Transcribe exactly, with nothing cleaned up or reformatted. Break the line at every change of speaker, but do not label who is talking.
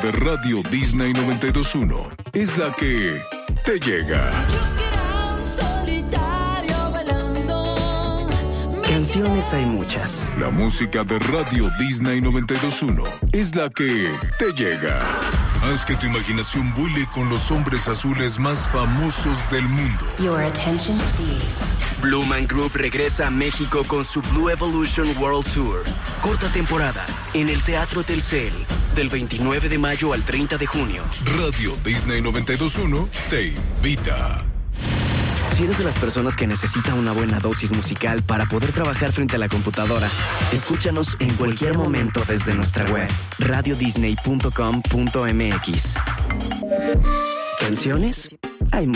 de Radio Disney noventa y dos punto uno es la que te llega.
Canciones hay muchas.
La música de Radio Disney noventa y dos punto uno es la que te llega. Haz que tu imaginación vuele con los hombres azules más famosos del mundo.
Your attention, please.
Blue Man Group regresa a México con su Blue Evolution World Tour. Corta temporada en el Teatro Telcel, del veintinueve de mayo al treinta de junio.
Radio Disney noventa y dos punto uno te invita.
Si eres de las personas que necesita una buena dosis musical para poder trabajar frente a la computadora, escúchanos en cualquier momento desde nuestra web, radio disney punto com punto m x. Canciones